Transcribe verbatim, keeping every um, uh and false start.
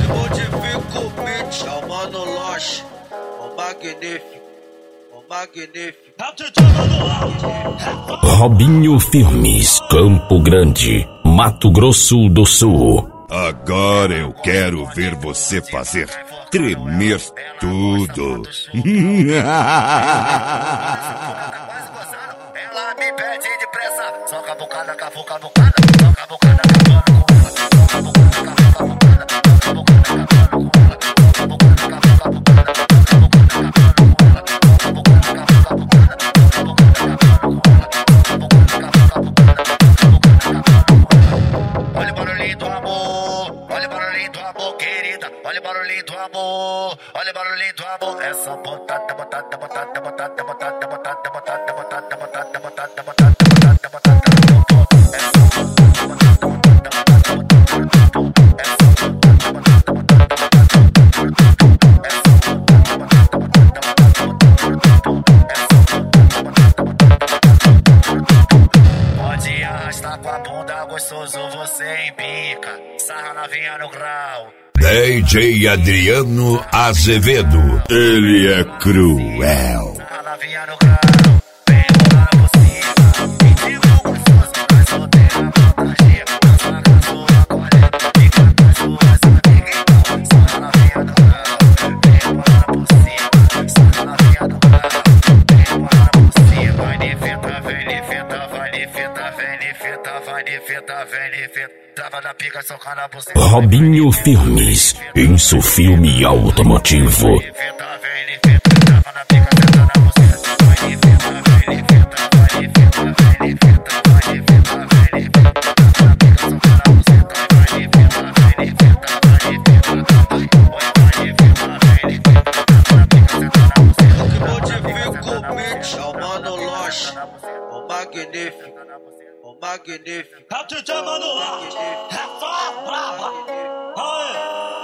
Modifica o beat, chamando o Loche, o magnífico, o magnífico. Robinho Filmes, Campo Grande, Mato Grosso do Sul. Agora eu quero ver você fazer tremer tudo. Ela me pede depressa, só cavucada, cavuca, cavucada, só cavucada, olha o barulhinho do amor, olha o barulhinho do amor, querida, olha o barulhinho do amor, olha o barulhinho do amor, é só botada, botada, botada, botada, botada, botada, botada, botada, botada, botada, botada. Pode arrastar com a bunda, gostoso você embica, sarra novinha no grau. D J Adriano Azevedo, ele é cruel. Sarra novinha no grau, vem rolar por cima, me diga gostoso, mas solteira fantasia, dança com sua colega, fica com suas amigas, então, sarra novinha no grau, vem rolar por cima, sarra novinha no grau, vem rolar por cima, vai de fita, vem de fita, vai de fita, vem de fita, vai de fita, vem de fita, trava da pica, soca na buceta. Robinho Filmes, Inso Filme Automotivo. Modifica o beat, chamando o Loche, o magnífico, o magnífico. É o D J Manoel, é só brava. Aê.